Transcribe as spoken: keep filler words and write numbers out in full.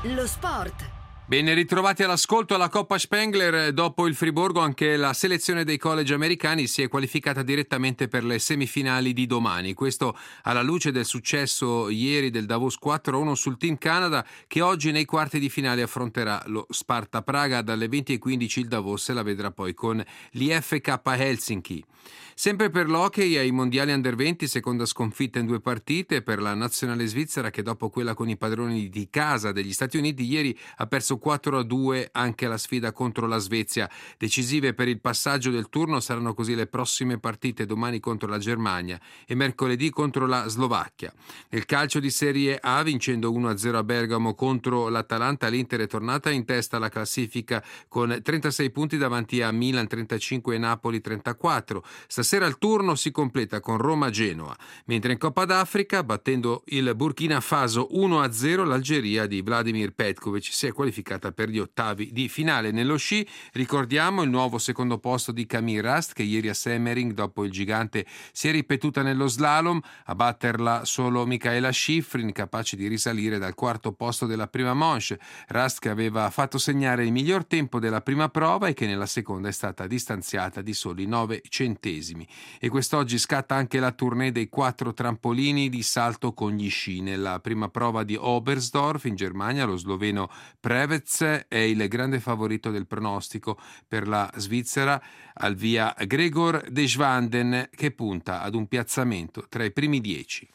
Lo sport. Bene, ritrovati all'ascolto alla Coppa Spengler. Dopo il Friburgo anche la selezione dei college americani si è qualificata direttamente per le semifinali di domani. Questo alla luce del successo ieri del Davos quattro a uno sul Team Canada, che oggi nei quarti di finale affronterà lo Sparta Praga. Dalle venti e quindici il Davos la vedrà poi con l'I F K Helsinki. Sempre per l'hockey ai mondiali under venti, seconda sconfitta in due partite per la nazionale svizzera, che dopo quella con i padroni di casa degli Stati Uniti ieri ha perso quattro a due anche la sfida contro la Svezia. Decisive per il passaggio del turno saranno così le prossime partite: domani contro la Germania e mercoledì contro la Slovacchia. Nel calcio di Serie A, vincendo uno a zero a Bergamo contro l'Atalanta, l'Inter è tornata in testa alla classifica con trentasei punti davanti a Milan trentacinque e Napoli trentaquattro. Stasera il turno si completa con Roma-Genoa, mentre in Coppa d'Africa, battendo il Burkina Faso uno a zero, l'Algeria di Vladimir Petkovic si è qualificata per gli ottavi di finale. Nello sci ricordiamo il nuovo secondo posto di Camille Rast, che ieri a Semmering dopo il gigante si è ripetuta nello slalom, a batterla solo Michaela Schifrin, capace di risalire dal quarto posto della prima manche. Rast, che aveva fatto segnare il miglior tempo della prima prova e che nella seconda è stata distanziata di soli nove centesimi. E quest'oggi scatta anche la tournée dei quattro trampolini di salto con gli sci. Nella prima prova di Oberstdorf in Germania lo sloveno Prevez è il grande favorito del pronostico. Per la Svizzera al via Gregor De Schwanden, che punta ad un piazzamento tra i primi dieci.